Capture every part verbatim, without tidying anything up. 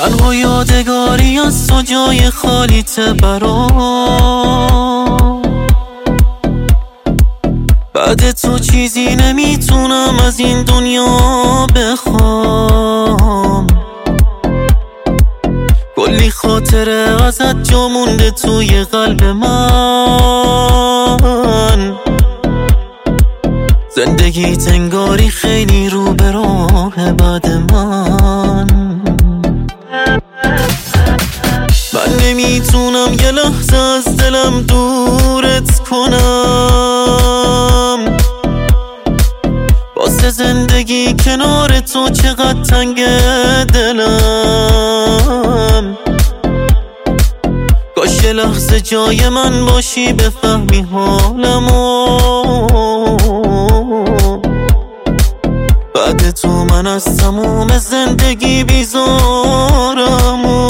تنها یادگاری از تو جای خالیت برام. بعد تو چیزی نمیتونم از این دنیا بخوام. کلی خاطره ازت جا مونده توی قلب من. زندگی تنگاری خیلی رو به راه بعد من. من نمیتونم یه لحظه از دلم دورت کنم. واسه زندگی کنار تو چقدر تنگ دلم. کاش یه لحظه جای من باشی بفهمی حالمو. بعد تو من از تموم زندگی بیزارمو.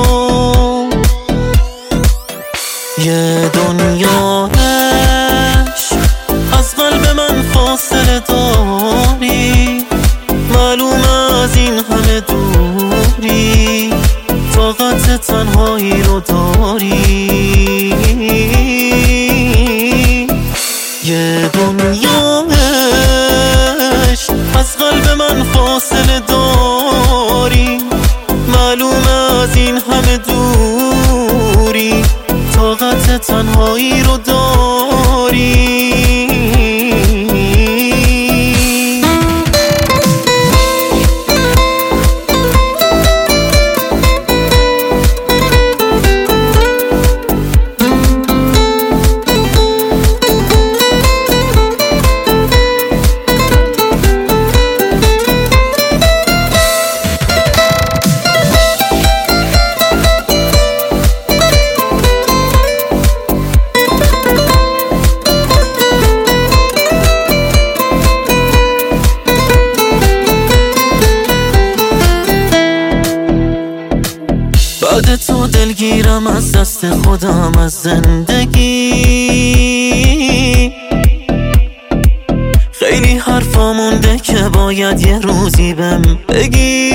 یه دنیا عشق از قلب من فاصله داری. معلومه از این همه دوری طاقت تنهایی رو داری. یه دنیا عشق از قلب من فاصله داری. معلومه از این همه دوری طاقت تنهایی رو داری. بعد تو دلگیرم از دست خودم از زندگی. خیلی حرفا مونده که باید یه روزی بهم بگی.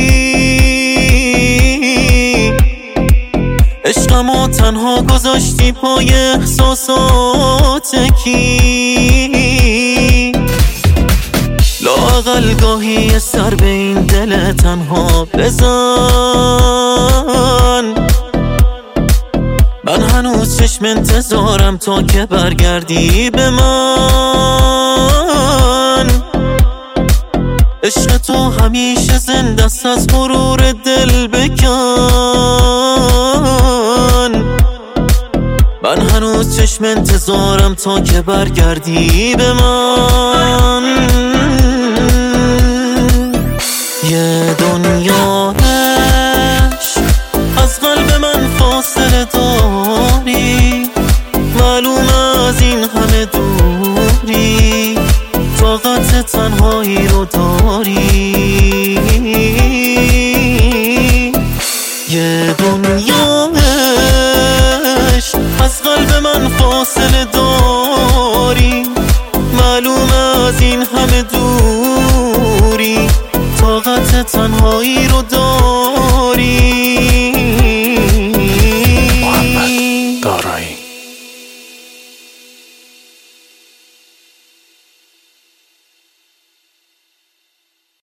عشقمو تنها گذاشتی پای احساسات کی. لااقل گاهی یه سر به این دل تنها بزن. من هنوز چشم انتظارم تا که برگردی به من. عشق تو همیشه زنده است از غرور دل بکن. من هنوز چشم انتظارم تا که برگردی به من. یه دنیا عشق از قلب من فاصله داری. معلومه از این همه دوری طاقت تنهایی رو داری. یه دنیا عشق از قلب من فاصله داری. معلومه از این همه دوری طاقت تنهایی رو داری.